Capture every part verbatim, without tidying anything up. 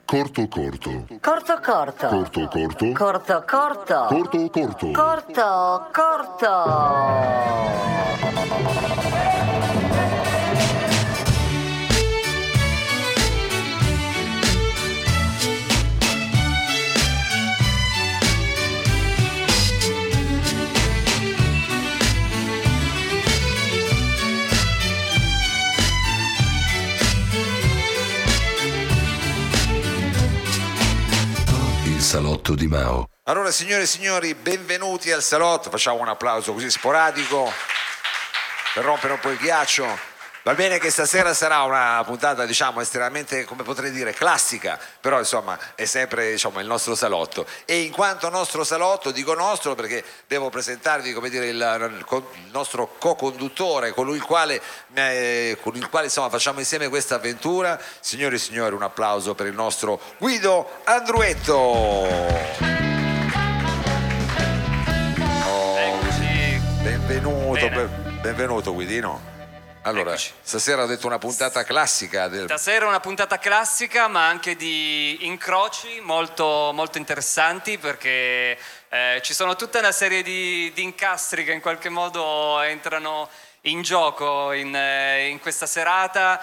Corto corto. Corto corto. Corto corto. Corto corto. Corto corto. Corto corto. Salotto di Mao. Allora, signore e signori, benvenuti al salotto. Facciamo un applauso così sporadico per rompere un po' il ghiaccio. Va bene che stasera sarà una puntata, diciamo, estremamente, come potrei dire, classica, però insomma è sempre, diciamo, il nostro salotto. E in quanto nostro salotto, dico nostro perché devo presentarvi, come dire, il, il nostro co-conduttore, colui il quale, eh, con il quale insomma facciamo insieme questa avventura. Signore e signori, un applauso per il nostro Guido Andruetto. Oh, Eccoci. benvenuto, Bene. ben- benvenuto Guidino. Allora, Eccoci. stasera ho detto una puntata classica del... Stasera una puntata classica, ma anche di incroci molto, molto interessanti, perché eh, ci sono tutta una serie di, di incastri che in qualche modo entrano in gioco in, eh, in questa serata.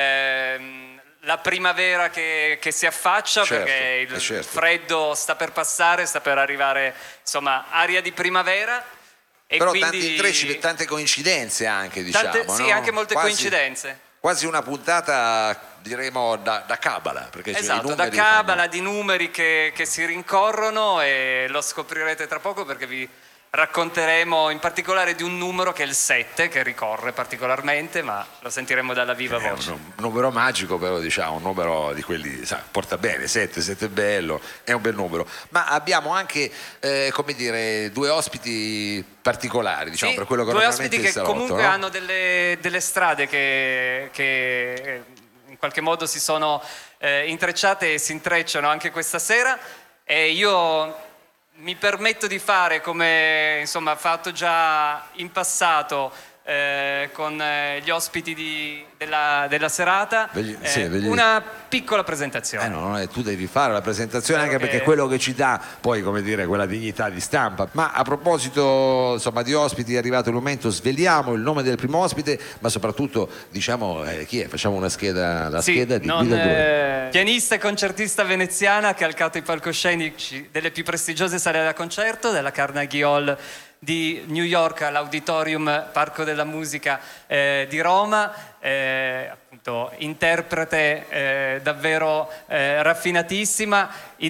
Ehm, la primavera che, che si affaccia, Certo, perché il eh, certo. freddo sta per passare, sta per arrivare, insomma, aria di primavera. E Però quindi... tanti intrecci, e tante coincidenze anche, diciamo. Tante- sì, no? anche molte Quasi- coincidenze. Quasi una puntata, diremo, da, da cabala. Perché cioè, i Esatto, da numeri cabala, fanno- di numeri che, che si rincorrono, e lo scoprirete tra poco perché vi racconteremo in particolare di un numero che è il sette, che ricorre particolarmente, ma lo sentiremo dalla viva È voce. un numero magico, però diciamo, un numero di quelli, sa, porta bene, sette, sette è bello, è un bel numero. Ma abbiamo anche, eh, come dire, due ospiti particolari, diciamo, Sì, per quello che due normalmente ospiti è il che salotto, comunque no? hanno delle, delle strade che, che eh, in qualche modo si sono eh, intrecciate e si intrecciano anche questa sera, e io mi permetto di fare, come insomma fatto già in passato eh, con eh, gli ospiti di- della, della serata, Vegli- eh, sì, vegli- una piccola presentazione. Eh no, non è- tu devi fare la presentazione anche Perché- perché è quello che ci dà poi, come dire, quella dignità di stampa. Ma a proposito, insomma, di ospiti, è arrivato il momento, sveliamo il nome del primo ospite, ma soprattutto diciamo eh, chi è? Facciamo una scheda, la Sì, scheda di non, Guido Andruetto. eh, pianista e concertista veneziana che ha calcato i palcoscenici delle più prestigiose sale da concerto, della Carnegie Hall di New York all'Auditorium Parco della Musica eh, di Roma, eh, appunto interprete eh, davvero eh, raffinatissima,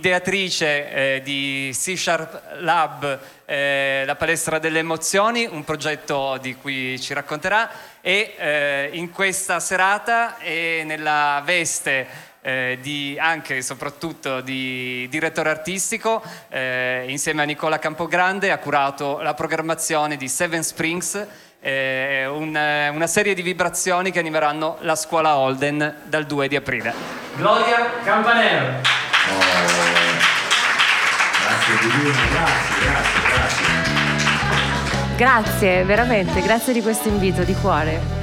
ideatrice eh, di C Sharp Lab, eh, la palestra delle emozioni, un progetto di cui ci racconterà, e eh, in questa serata e nella veste eh, di, anche e soprattutto di direttore artistico, eh, insieme a Nicola Campogrande ha curato la programmazione di Seven Springs, eh, un- una serie di vibrazioni che animeranno la scuola Holden dal due di aprile. Gloria Campanello. Grazie Guidino, grazie, grazie, grazie. Grazie, veramente, grazie di questo invito di cuore.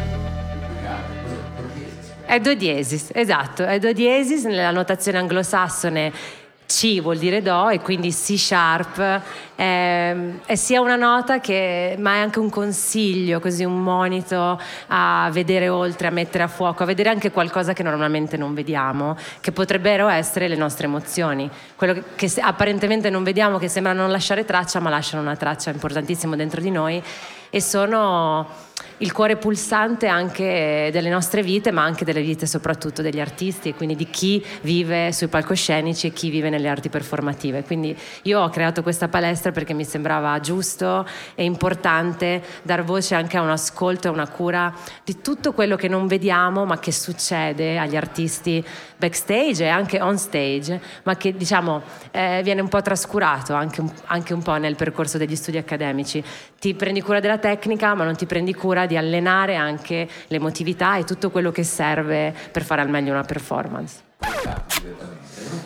È do diesis, esatto, è do diesis, nella notazione anglosassone C vuol dire do, e quindi C sharp è, è sia una nota che, ma è anche un consiglio, così un monito a vedere oltre, a mettere a fuoco, a vedere anche qualcosa che normalmente non vediamo, che potrebbero essere le nostre emozioni, quello che, che se- apparentemente non vediamo, che sembra non lasciare traccia, ma lasciano una traccia importantissima dentro di noi, e sono il cuore pulsante anche delle nostre vite, ma anche delle vite soprattutto degli artisti, e quindi di chi vive sui palcoscenici e chi vive nelle arti performative. Quindi io ho creato questa palestra perché mi sembrava giusto e importante dar voce anche a un ascolto e una cura di tutto quello che non vediamo, ma che succede agli artisti backstage e anche on stage, ma che diciamo eh, viene un po' trascurato anche un, anche un po' nel percorso degli studi accademici. Ti prendi cura della tecnica, ma non ti prendi cura di allenare anche l'emotività e tutto quello che serve per fare al meglio una performance.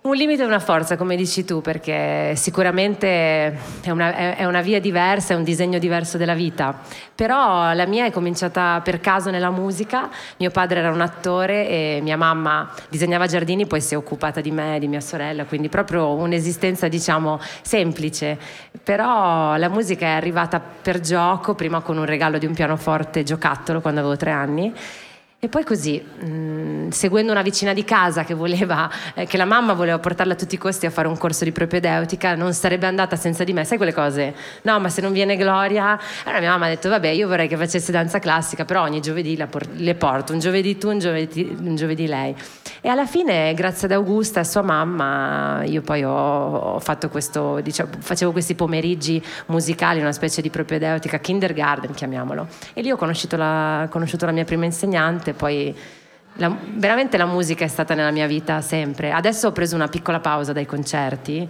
Un limite è una forza, come dici tu, perché sicuramente è una, è, è una via diversa, è un disegno diverso della vita. Però la mia è cominciata per caso nella musica. Mio padre era un attore e mia mamma disegnava giardini, poi si è occupata di me e di mia sorella, quindi proprio un'esistenza, diciamo, semplice. Però la musica è arrivata per gioco, prima con un regalo di un pianoforte giocattolo quando avevo tre anni. E poi così, mh, seguendo una vicina di casa che voleva, eh, che la mamma voleva portarla a tutti i costi a fare un corso di propedeutica, non sarebbe andata senza di me, sai quelle cose? No, ma se non viene Gloria... Allora mia mamma ha detto, vabbè, io vorrei che facesse danza classica, però ogni giovedì la por- le porto, un giovedì tu, un giovedì, un giovedì lei. E alla fine, grazie ad Augusta e sua mamma, io poi ho, ho fatto questo, diciamo, facevo questi pomeriggi musicali, una specie di propedeutica, kindergarten, chiamiamolo. E lì ho conosciuto la, conosciuto la mia prima insegnante. Poi la, veramente la musica è stata nella mia vita sempre. Adesso ho preso una piccola pausa dai concerti,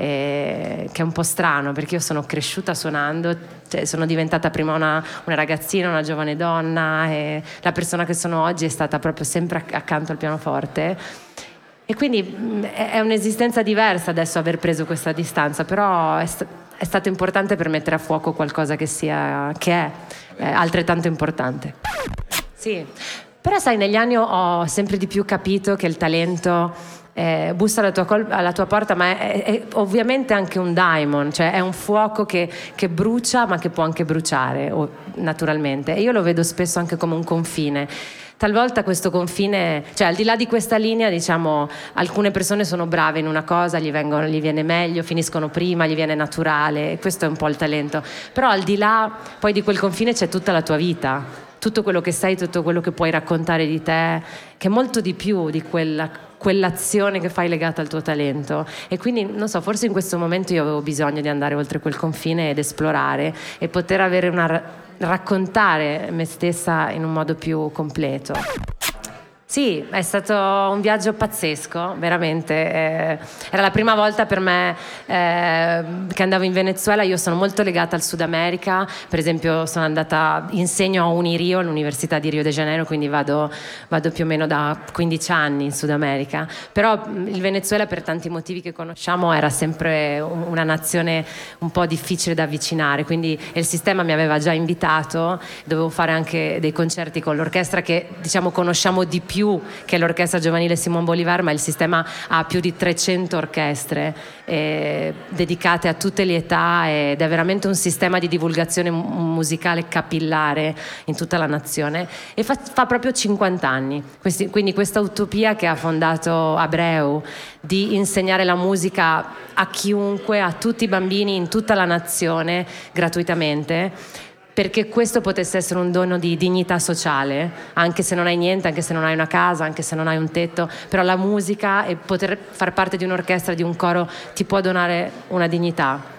eh, che è un po' strano perché io sono cresciuta suonando, cioè sono diventata prima una, una ragazzina, una giovane donna, e la persona che sono oggi è stata proprio sempre accanto al pianoforte. E quindi mh, è un'esistenza diversa adesso aver preso questa distanza, però è, st- è stato importante per mettere a fuoco qualcosa che sia, che è eh, altrettanto importante. Sì. Però sai, negli anni ho sempre di più capito che il talento eh, bussa alla tua, col- alla tua porta, ma è, è, è ovviamente anche un daimon, cioè è un fuoco che, che brucia ma che può anche bruciare, o, naturalmente. E io lo vedo spesso anche come un confine. Talvolta questo confine, cioè al di là di questa linea, diciamo, alcune persone sono brave in una cosa, gli, vengono, gli viene meglio, finiscono prima, gli viene naturale, e questo è un po' il talento. Però al di là poi di quel confine c'è tutta la tua vita, tutto quello che sei, tutto quello che puoi raccontare di te, che è molto di più di quella, quell'azione che fai legata al tuo talento. E quindi, non so, forse in questo momento io avevo bisogno di andare oltre quel confine ed esplorare e poter avere una, raccontare me stessa in un modo più completo. Sì, è stato un viaggio pazzesco, veramente. Eh, era la prima volta per me eh, che andavo in Venezuela. Io sono molto legata al Sud America, per esempio sono andata, insegno a Unirio, all'Università di Rio de Janeiro, quindi vado, vado più o meno da quindici anni in Sud America. Però il Venezuela, per tanti motivi che conosciamo, era sempre una nazione un po' difficile da avvicinare, quindi il sistema mi aveva già invitato, dovevo fare anche dei concerti con l'orchestra che, diciamo, conosciamo di più che l'orchestra giovanile Simón Bolívar, ma il sistema ha più di trecento orchestre eh, dedicate a tutte le età, ed è veramente un sistema di divulgazione musicale capillare in tutta la nazione, e fa, fa proprio cinquanta anni. Questi, quindi questa utopia che ha fondato Abreu di insegnare la musica a chiunque, a tutti i bambini in tutta la nazione gratuitamente, perché questo potesse essere un dono di dignità sociale, anche se non hai niente, anche se non hai una casa, anche se non hai un tetto, però la musica e poter far parte di un'orchestra, di un coro, ti può donare una dignità.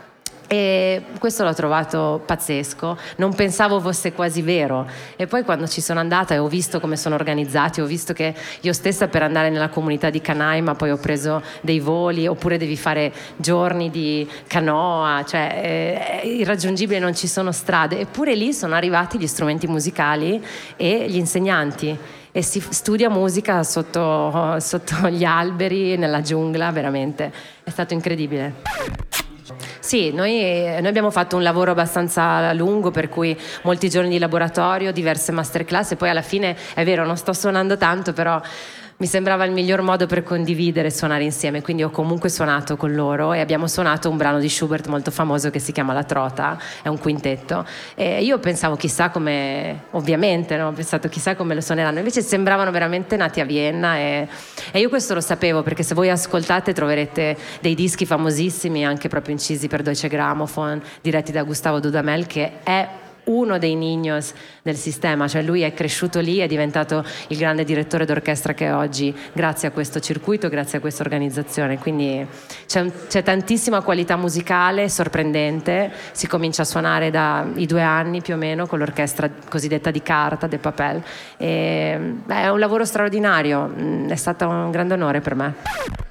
E questo l'ho trovato pazzesco, non pensavo fosse quasi vero. E poi quando ci sono andata e ho visto come sono organizzati, ho visto che io stessa, per andare nella comunità di Canaima, poi ho preso dei voli, oppure devi fare giorni di canoa, cioè è irraggiungibile, non ci sono strade, eppure lì sono arrivati gli strumenti musicali e gli insegnanti, e si studia musica sotto, sotto gli alberi, nella giungla, veramente è stato incredibile. Sì, noi, noi abbiamo fatto un lavoro abbastanza lungo, per cui molti giorni di laboratorio, diverse masterclass, e poi alla fine, è vero, non sto suonando tanto, però mi sembrava il miglior modo per condividere e suonare insieme, quindi ho comunque suonato con loro e abbiamo suonato un brano di Schubert molto famoso che si chiama La Trota, è un quintetto, e io pensavo chissà come, ovviamente, no? Ho pensato chissà come lo suoneranno, invece sembravano veramente nati a Vienna, e, e io questo lo sapevo, perché se voi ascoltate troverete dei dischi famosissimi, anche proprio incisi per Deutsche Grammophon, diretti da Gustavo Dudamel, che è uno dei niños del sistema, cioè lui è cresciuto lì, è diventato il grande direttore d'orchestra che è oggi, grazie a questo circuito, grazie a questa organizzazione. Quindi c'è, un, c'è tantissima qualità musicale, sorprendente. Si comincia a suonare dai due anni più o meno con l'orchestra cosiddetta di carta, de papel, e, beh, è un lavoro straordinario, è stato un grande onore per me.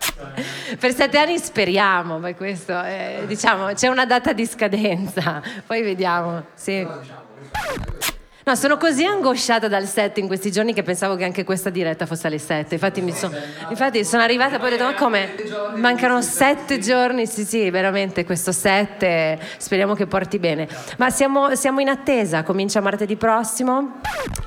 Per sette anni speriamo, poi questo eh, diciamo c'è una data di scadenza, poi vediamo. Sì. No, sono così angosciata dal set in questi giorni che pensavo che anche questa diretta fosse alle sette. Infatti, mi so, infatti sono arrivata e poi ho detto, ma come? Mancano sette giorni? Sì, sì, veramente questo set, eh, speriamo che porti bene. Ma siamo, siamo in attesa, comincia martedì prossimo.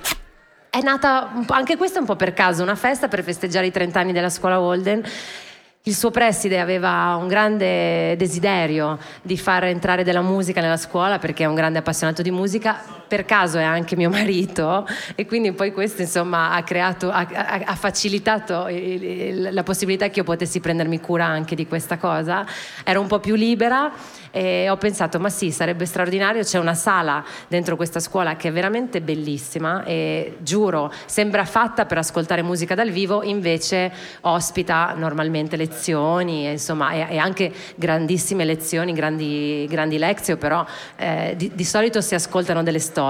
È nata, un po', anche questa un po' per caso, una festa per festeggiare i trenta anni della scuola Walden. Il suo preside aveva un grande desiderio di far entrare della musica nella scuola perché è un grande appassionato di musica, per caso è anche mio marito, e quindi poi questo insomma ha creato, ha, ha facilitato il, il, la possibilità che io potessi prendermi cura anche di questa cosa. Ero un po' più libera e ho pensato, ma sì, sarebbe straordinario. C'è una sala dentro questa scuola che è veramente bellissima e giuro sembra fatta per ascoltare musica dal vivo, invece ospita normalmente lezioni e, insomma, e, e anche grandissime lezioni, grandi, grandi lezioni, però eh, di, di solito si ascoltano delle storie.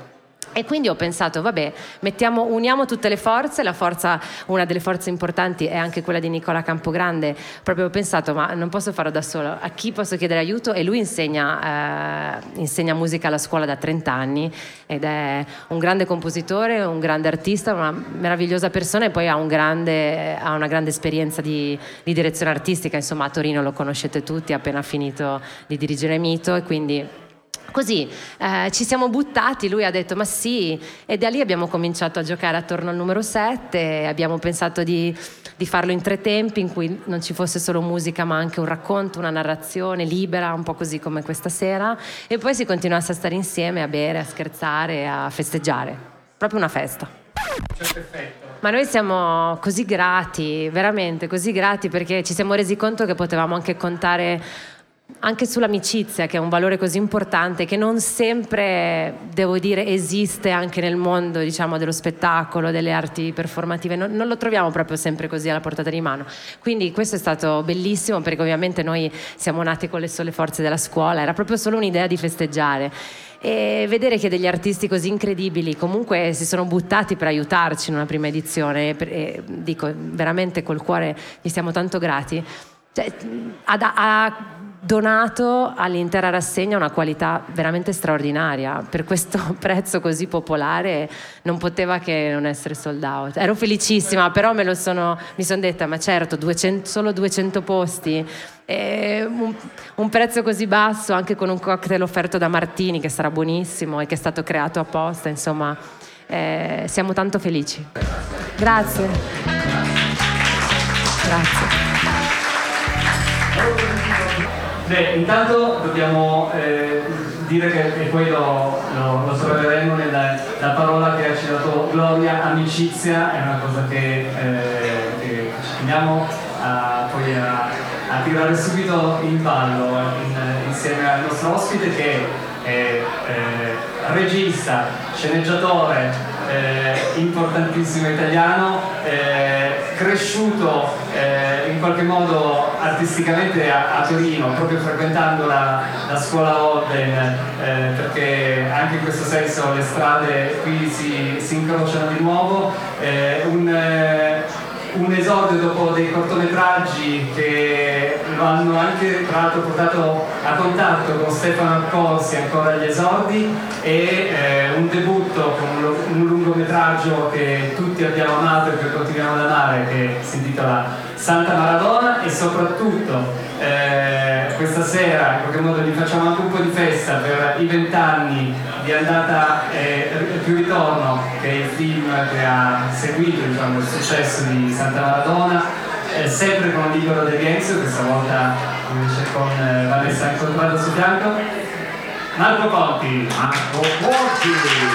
E quindi ho pensato, vabbè, mettiamo, uniamo tutte le forze. La forza, una delle forze importanti è anche quella di Nicola Campogrande. Proprio ho pensato, ma non posso farlo da solo, a chi posso chiedere aiuto? E lui insegna, eh, insegna musica alla scuola da trenta anni ed è un grande compositore, un grande artista, una meravigliosa persona, e poi ha, un grande, ha una grande esperienza di, di direzione artistica. Insomma, a Torino lo conoscete tutti, ha appena finito di dirigere Mito, e quindi così eh, ci siamo buttati. Lui ha detto ma sì, e da lì abbiamo cominciato a giocare attorno al numero sette. Abbiamo pensato di, di farlo in tre tempi, in cui non ci fosse solo musica ma anche un racconto, una narrazione libera, un po' così come questa sera, e poi si continuasse a stare insieme, a bere, a scherzare, a festeggiare, proprio una festa. Perfetto. Ma noi siamo così grati, veramente così grati, perché ci siamo resi conto che potevamo anche contare anche sull'amicizia, che è un valore così importante, che non sempre, devo dire, esiste anche nel mondo, diciamo, dello spettacolo, delle arti performative. Non, non lo troviamo proprio sempre così alla portata di mano. Quindi questo è stato bellissimo, perché ovviamente noi siamo nati con le sole forze della scuola, era proprio solo un'idea di festeggiare. E vedere che degli artisti così incredibili comunque si sono buttati per aiutarci in una prima edizione, e, e dico veramente col cuore gli siamo tanto grati. Cioè, ha, ha donato all'intera rassegna una qualità veramente straordinaria. Per questo prezzo così popolare non poteva che non essere sold out. Ero felicissima, però me lo sono, mi sono detta, ma certo, duecento, solo duecento posti, e un, un prezzo così basso, anche con un cocktail offerto da Martini che sarà buonissimo e che è stato creato apposta, insomma, eh, siamo tanto felici. Grazie. Grazie. Beh, intanto dobbiamo eh, dire che, e poi lo, lo, lo troveremo nella la parola che ha citato Gloria, amicizia, è una cosa che, eh, che ci teniamo a, poi a, a tirare subito in ballo in, insieme al nostro ospite, che è eh, regista, sceneggiatore, Eh, importantissimo italiano, eh, cresciuto eh, in qualche modo artisticamente a, a Torino, proprio frequentando la, la scuola Walden, eh, perché anche in questo senso le strade qui si, si incrociano di nuovo. Eh, un, eh, un esordio dopo dei cortometraggi che lo hanno anche tra l'altro portato a contatto con Stefano Accorsi ancora agli esordi, e eh, un debutto con un, un lungometraggio che tutti abbiamo amato e che continuiamo ad amare, che si intitola Santa Maradona. E soprattutto eh, questa sera in qualche modo gli facciamo anche un po' di festa per i vent'anni di andata e eh, più ritorno, che è il film che ha seguito, diciamo, il successo di Santa Maradona, eh, sempre con Libero De Rienzo, questa volta invece con eh, Vanessa Incontrato su fianco. Marco Conti. Marco Conti.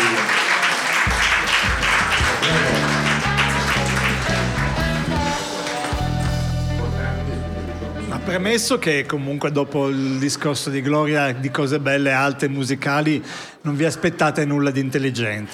Premesso che comunque dopo il discorso di Gloria di cose belle, alte, musicali, non vi aspettate nulla di intelligente.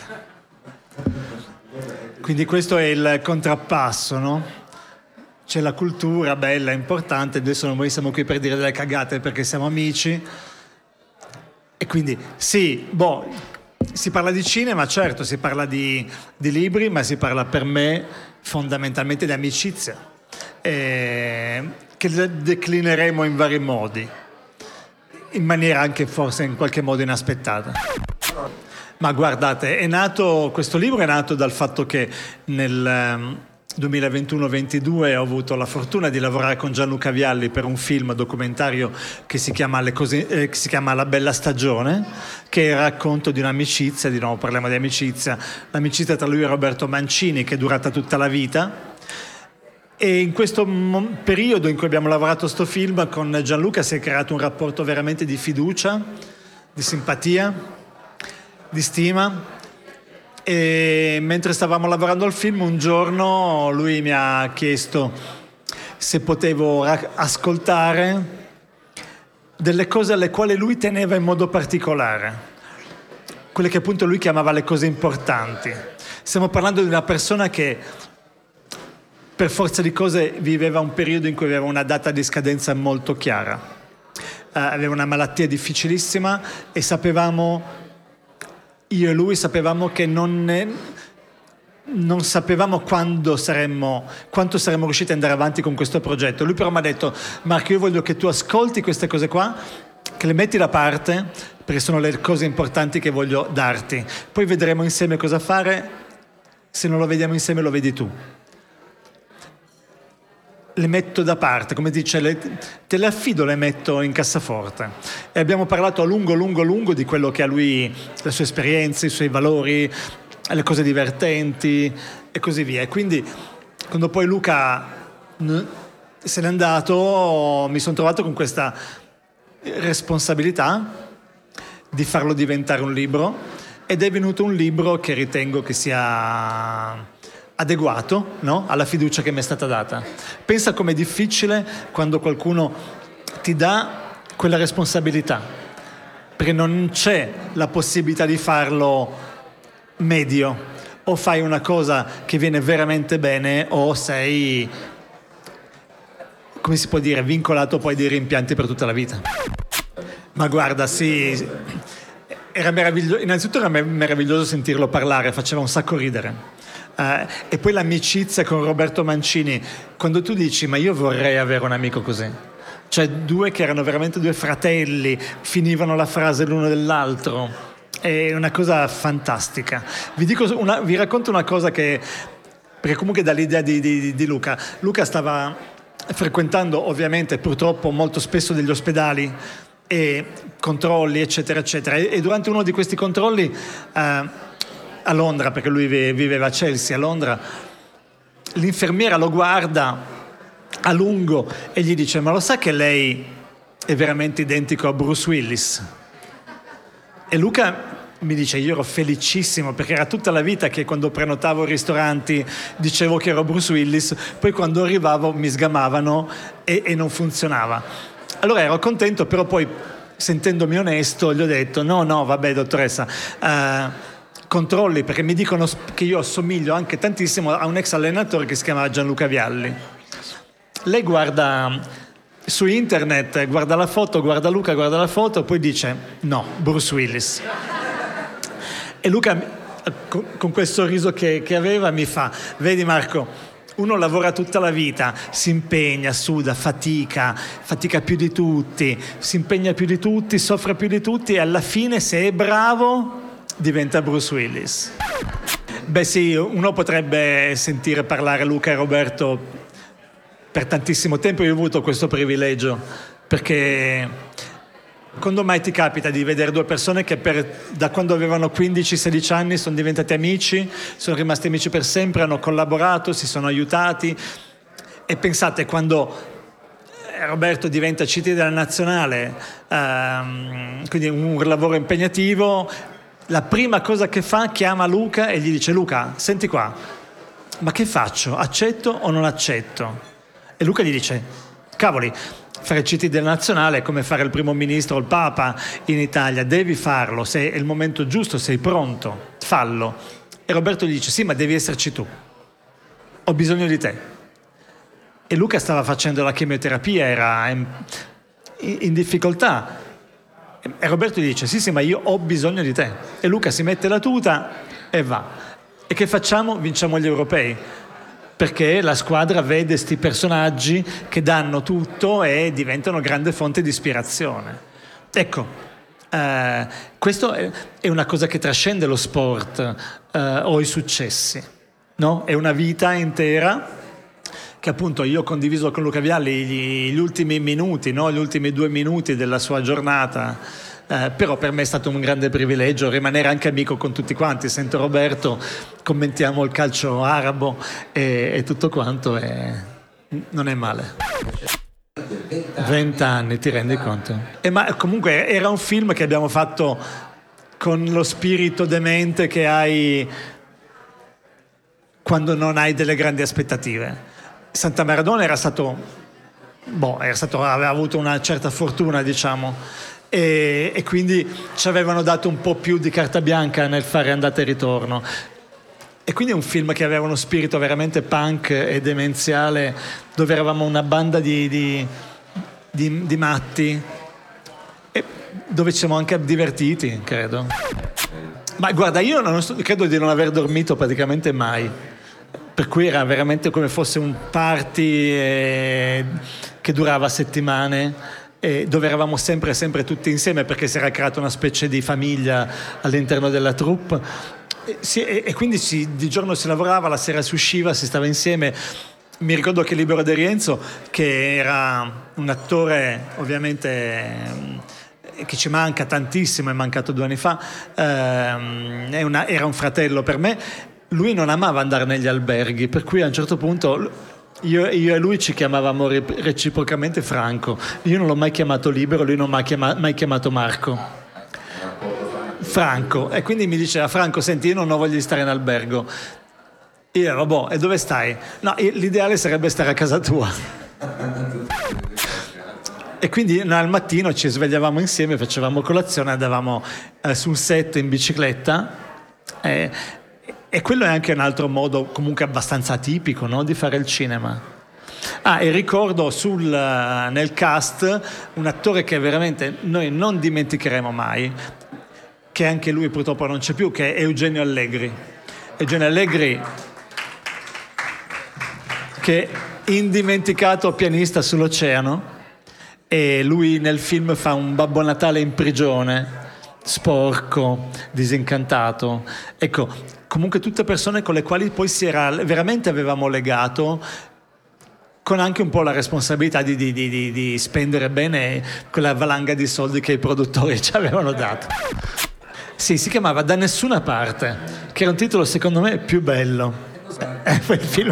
Quindi questo è il contrappasso, no? C'è la cultura bella, importante, adesso noi siamo qui per dire delle cagate perché siamo amici. E quindi sì, boh, si parla di cinema, certo, si parla di, di libri, ma si parla per me fondamentalmente di amicizia. E che declineremo in vari modi, in maniera anche forse in qualche modo inaspettata. Ma guardate, è nato, questo libro è nato dal fatto che nel ehm, duemilaventuno ventidue ho avuto la fortuna di lavorare con Gianluca Vialli per un film documentario che si chiama, Le cose, eh, che si chiama La bella stagione, che è il racconto di un'amicizia, di nuovo parliamo di amicizia, l'amicizia tra lui e Roberto Mancini che è durata tutta la vita. E in questo mo- periodo in cui abbiamo lavorato a sto film con Gianluca si è creato un rapporto veramente di fiducia, di simpatia, di stima. E mentre stavamo lavorando al film un giorno lui mi ha chiesto se potevo ra- ascoltare delle cose alle quali lui teneva in modo particolare, quelle che appunto lui chiamava le cose importanti. Stiamo parlando di una persona che per forza di cose viveva un periodo in cui aveva una data di scadenza molto chiara, uh, aveva una malattia difficilissima e sapevamo, io e lui sapevamo che non, ne, non sapevamo quando saremmo, quanto saremmo riusciti ad andare avanti con questo progetto. Lui però mi ha detto: Marco, io voglio che tu ascolti queste cose qua, che le metti da parte, perché sono le cose importanti che voglio darti. Poi vedremo insieme cosa fare, se non lo vediamo insieme lo vedi tu. Le metto da parte, come dice, le, te le affido, le metto in cassaforte. E abbiamo parlato a lungo, lungo, lungo di quello che ha lui, le sue esperienze, i suoi valori, le cose divertenti e così via. E quindi, quando poi Luca se n'è andato, mi sono trovato con questa responsabilità di farlo diventare un libro, ed è venuto un libro che ritengo che sia adeguato, no? Alla fiducia che mi è stata data. Pensa com'è difficile quando qualcuno ti dà quella responsabilità, perché non c'è la possibilità di farlo medio, o fai una cosa che viene veramente bene o sei, come si può dire, vincolato poi dei rimpianti per tutta la vita. Ma guarda, sì, era meraviglioso, innanzitutto era meraviglioso sentirlo parlare, faceva un sacco ridere. Uh, e poi l'amicizia con Roberto Mancini, quando tu dici ma io vorrei avere un amico così, cioè due che erano veramente due fratelli, finivano la frase l'uno dell'altro, è una cosa fantastica. Vi, dico una, vi racconto una cosa che, perché comunque dall'idea di, di, di Luca Luca stava frequentando ovviamente purtroppo molto spesso degli ospedali e controlli eccetera eccetera, e, e durante uno di questi controlli uh, a Londra, perché lui viveva a Chelsea, a Londra, l'infermiera lo guarda a lungo e gli dice: ma lo sa che lei è veramente identico a Bruce Willis? E Luca mi dice: io ero felicissimo, perché era tutta la vita che quando prenotavo i ristoranti dicevo che ero Bruce Willis, poi quando arrivavo mi sgamavano e, e non funzionava. Allora ero contento, però poi sentendomi onesto gli ho detto: no no vabbè dottoressa, uh, controlli, perché mi dicono che io assomiglio anche tantissimo a un ex allenatore che si chiama Gianluca Vialli. Lei guarda su internet, guarda la foto, guarda Luca, guarda la foto, poi dice: no, Bruce Willis. E Luca, con quel sorriso che, che aveva, mi fa: vedi Marco, uno lavora tutta la vita, si impegna, suda, fatica, fatica più di tutti, si impegna più di tutti, soffre più di tutti, e alla fine, se è bravo, diventa Bruce Willis. Beh sì, uno potrebbe sentire parlare Luca e Roberto per tantissimo tempo. Io ho avuto questo privilegio, perché quando mai ti capita di vedere due persone che per, da quando avevano quindici sedici anni sono diventati amici, sono rimasti amici per sempre, hanno collaborato, si sono aiutati. E pensate, quando Roberto diventa C T della nazionale, ehm, quindi un lavoro impegnativo, la prima cosa che fa, chiama Luca e gli dice: Luca, senti qua, ma che faccio? Accetto o non accetto? E Luca gli dice: cavoli, fare il C T della nazionale è come fare il primo ministro o il papa in Italia, devi farlo, se è il momento giusto, sei pronto, fallo. E Roberto gli dice: sì, ma devi esserci tu, ho bisogno di te. E Luca stava facendo la chemioterapia, era in, in difficoltà. E Roberto gli dice: sì sì, ma io ho bisogno di te. E Luca si mette la tuta e va. E che facciamo? Vinciamo gli europei, perché la squadra vede sti personaggi che danno tutto e diventano grande fonte di ispirazione. Ecco, Eh, questo è, è una cosa che trascende lo sport eh, o i successi, no? È una vita intera che appunto io ho condiviso con Luca Vialli gli, gli ultimi minuti, no? Gli ultimi due minuti della sua giornata, eh, però per me è stato un grande privilegio rimanere anche amico con tutti quanti. Sento Roberto, commentiamo il calcio arabo e, e tutto quanto, e non è male. Vent'anni, ti rendi conto? E ma comunque era un film che abbiamo fatto con lo spirito demente che hai quando non hai delle grandi aspettative. Santa Maradona era stato, boh, era stato, aveva avuto una certa fortuna, diciamo, e, e quindi ci avevano dato un po' più di carta bianca nel fare andata e ritorno. E quindi è un film che aveva uno spirito veramente punk e demenziale, dove eravamo una banda di, di, di, di matti, e dove ci siamo anche divertiti, credo. Ma guarda, io non so, credo di non aver dormito praticamente mai. Per cui era veramente come fosse un party eh, che durava settimane, eh, dove eravamo sempre sempre tutti insieme, perché si era creata una specie di famiglia all'interno della troupe, e, si, e, e quindi si, di giorno si lavorava, la sera si usciva, si stava insieme. Mi ricordo che Libero De Rienzo, che era un attore ovviamente eh, che ci manca tantissimo, è mancato due anni fa, ehm, è una, era un fratello per me. Lui non amava andare negli alberghi, per cui a un certo punto io, io e lui ci chiamavamo reciprocamente Franco. Io non l'ho mai chiamato Libero, lui non mi ha chiama, mai chiamato Marco. Franco. E quindi mi diceva: Franco, senti, io non ho voglia di stare in albergo. Io ero, boh, e dove stai? No, l'ideale sarebbe stare a casa tua. E quindi no, al mattino ci svegliavamo insieme, facevamo colazione, andavamo eh, sul set in bicicletta. Eh, E quello è anche un altro modo comunque abbastanza atipico, no? Di fare il cinema. Ah, e ricordo sul, nel cast un attore che veramente noi non dimenticheremo mai, che anche lui purtroppo non c'è più, che è Eugenio Allegri. Eugenio Allegri, che è indimenticato pianista sull'oceano, e lui nel film fa un Babbo Natale in prigione, sporco, disincantato. Ecco, comunque tutte persone con le quali poi si era veramente avevamo legato, con anche un po' la responsabilità di, di, di, di spendere bene quella valanga di soldi che i produttori ci avevano dato. Sì, si chiamava Da Nessuna Parte, che era un titolo secondo me più bello. Eh, quel film.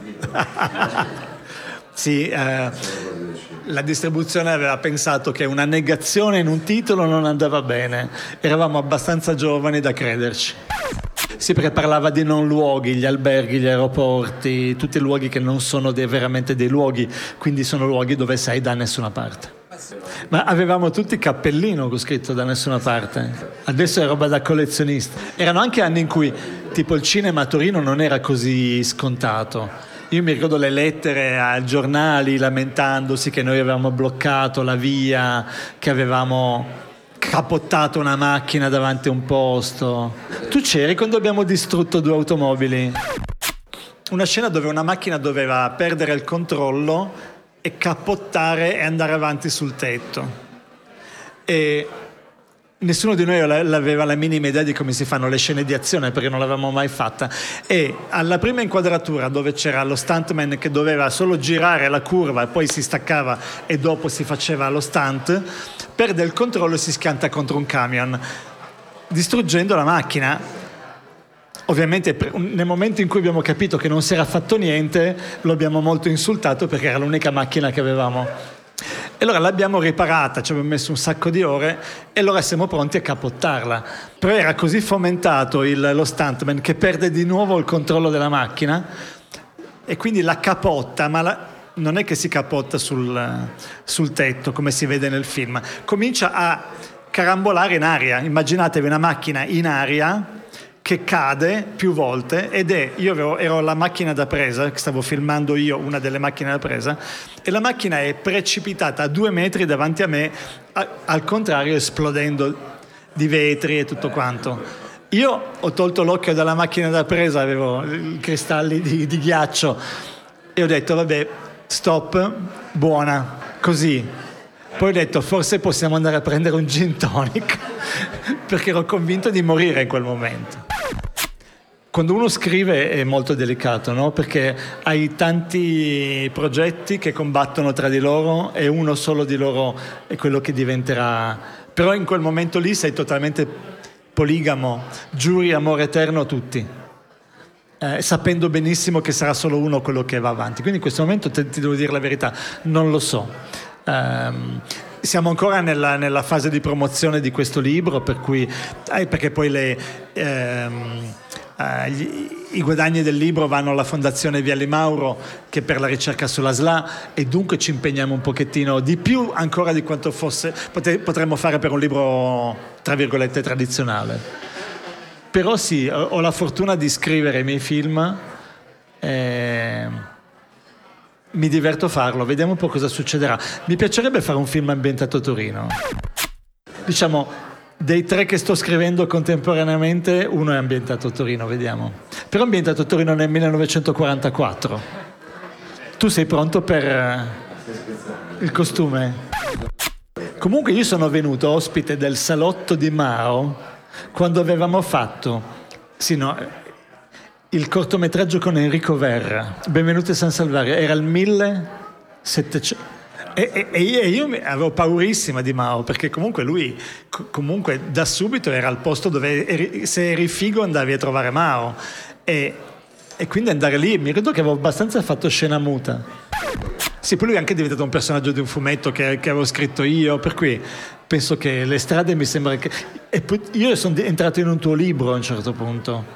Sì, eh, la distribuzione aveva pensato che una negazione in un titolo non andava bene. Eravamo abbastanza giovani da crederci. Sì, perché parlava di non luoghi, gli alberghi, gli aeroporti, tutti luoghi che non sono dei, veramente dei luoghi, quindi sono luoghi dove sei da nessuna parte. Ma avevamo tutti cappellino con scritto Da Nessuna Parte. Adesso è roba da collezionista. Erano anche anni in cui tipo il cinema a Torino non era così scontato. Io mi ricordo le lettere ai giornali lamentandosi che noi avevamo bloccato la via, che avevamo capottato una macchina davanti a un posto. Tu c'eri quando abbiamo distrutto due automobili? Una scena dove una macchina doveva perdere il controllo e capottare e andare avanti sul tetto. E nessuno di noi aveva la minima idea di come si fanno le scene di azione, perché non l'avevamo mai fatta. E alla prima inquadratura, dove c'era lo stuntman che doveva solo girare la curva e poi si staccava e dopo si faceva lo stunt, perde il controllo e si schianta contro un camion, distruggendo la macchina. Ovviamente nel momento in cui abbiamo capito che non si era fatto niente, lo abbiamo molto insultato, perché era l'unica macchina che avevamo. E allora l'abbiamo riparata, ci abbiamo messo un sacco di ore, e allora siamo pronti a capottarla. Però era così fomentato il, lo stuntman che perde di nuovo il controllo della macchina e quindi la capotta, ma la, non è che si capotta sul, sul tetto come si vede nel film, comincia a carambolare in aria. Immaginatevi una macchina in aria che cade più volte, ed è, io avevo, ero la macchina da presa, stavo filmando io una delle macchine da presa, e la macchina è precipitata a due metri davanti a me, a, al contrario esplodendo di vetri e tutto quanto. Io ho tolto l'occhio dalla macchina da presa, avevo i cristalli di, di ghiaccio, e ho detto vabbè, stop, buona, così. Poi ho detto forse possiamo andare a prendere un gin tonic. perché ero convinto di morire in quel momento. Quando uno scrive è molto delicato, no? Perché hai tanti progetti che combattono tra di loro e uno solo di loro è quello che diventerà. Però in quel momento lì sei totalmente poligamo, giuri amore eterno a tutti, eh, sapendo benissimo che sarà solo uno quello che va avanti. Quindi in questo momento te, ti devo dire la verità, non lo so. Um, siamo ancora nella, nella fase di promozione di questo libro, per cui, eh, perché poi le... Ehm, Uh, gli, i guadagni del libro vanno alla Fondazione Viale Mauro, che è per la ricerca sulla S L A, e dunque ci impegniamo un pochettino di più ancora di quanto fosse pote, potremmo fare per un libro tra virgolette tradizionale. Però sì, ho, ho la fortuna di scrivere i miei film e mi diverto a farlo, vediamo un po' cosa succederà. Mi piacerebbe fare un film ambientato a Torino, diciamo. Dei tre che sto scrivendo contemporaneamente, uno è ambientato a Torino, vediamo. Però è ambientato a Torino nel millenovecentoquarantaquattro. Tu sei pronto per il costume? Comunque io sono venuto ospite del salotto di Mao quando avevamo fatto sì, no, il cortometraggio con Enrico Verra, Benvenuti a San Salvario, era il millesettecento. E, e, e io avevo paurissima di Mao, perché comunque lui co- comunque da subito era al posto dove eri, se eri figo andavi a trovare Mao, e, e quindi andare lì mi ricordo che avevo abbastanza fatto scena muta. Sì, poi lui è anche diventato un personaggio di un fumetto che, che avevo scritto io, per cui penso che le strade mi sembra che... E poi io sono entrato in un tuo libro a un certo punto.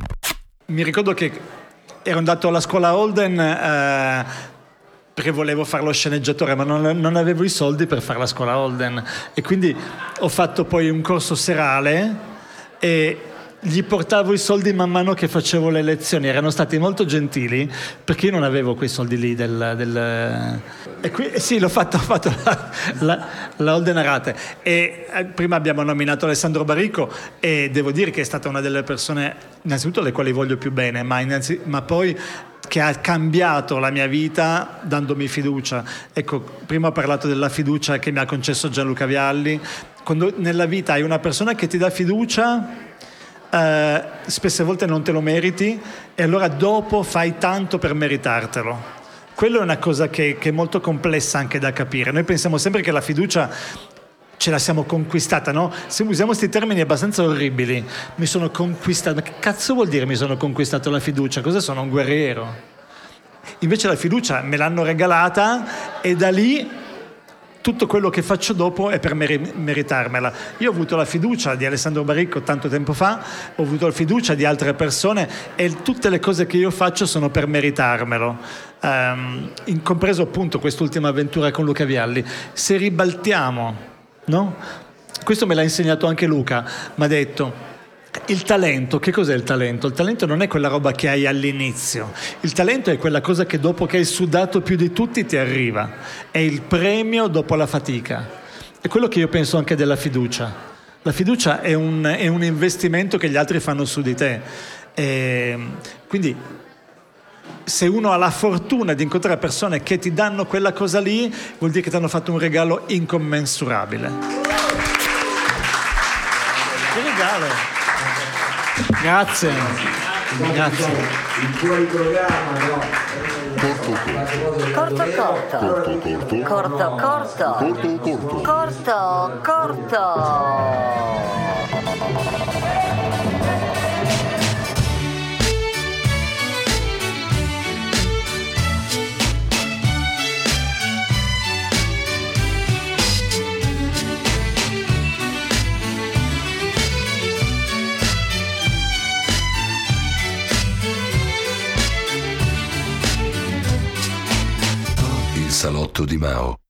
Mi ricordo che ero andato alla scuola Holden eh, perché volevo fare lo sceneggiatore, ma non, non avevo i soldi per fare la scuola Holden, e quindi ho fatto poi un corso serale e gli portavo i soldi man mano che facevo le lezioni. Erano stati molto gentili perché io non avevo quei soldi lì del, del... E qui, sì, l'ho fatto, ho fatto la, la, la Holden a rate. E eh, prima abbiamo nominato Alessandro Baricco, e devo dire che è stata una delle persone innanzitutto alle quali voglio più bene, ma, innanzi, ma poi che ha cambiato la mia vita dandomi fiducia. Ecco, prima ho parlato della fiducia che mi ha concesso Gianluca Vialli. Quando nella vita hai una persona che ti dà fiducia, eh, spesse volte non te lo meriti, e allora dopo fai tanto per meritartelo. Quello è una cosa che, che è molto complessa anche da capire. Noi pensiamo sempre che la fiducia ce la siamo conquistata, no? Se usiamo questi termini abbastanza orribili, mi sono conquistato, ma che cazzo vuol dire mi sono conquistato la fiducia? Cosa sono, un guerriero? Invece la fiducia me l'hanno regalata, e da lì tutto quello che faccio dopo è per meri- meritarmela. Io ho avuto la fiducia di Alessandro Baricco tanto tempo fa, ho avuto la fiducia di altre persone, e tutte le cose che io faccio sono per meritarmelo. Um, in compreso appunto quest'ultima avventura con Luca Vialli. Se ribaltiamo, no? Questo me l'ha insegnato anche Luca, mi ha detto: il talento, che cos'è il talento? Il talento non è quella roba che hai all'inizio, il talento è quella cosa che dopo che hai sudato più di tutti ti arriva, è il premio dopo la fatica. È quello che io penso anche della fiducia. La fiducia è un, è un investimento che gli altri fanno su di te, e quindi se uno ha la fortuna di incontrare persone che ti danno quella cosa lì, vuol dire che ti hanno fatto un regalo incommensurabile. Che regalo! Grazie. Grazie. Il tuo programma, no? Corto Corto corto. corto. Corto corto. Corto corto. Corto corto. Il salotto di Mao.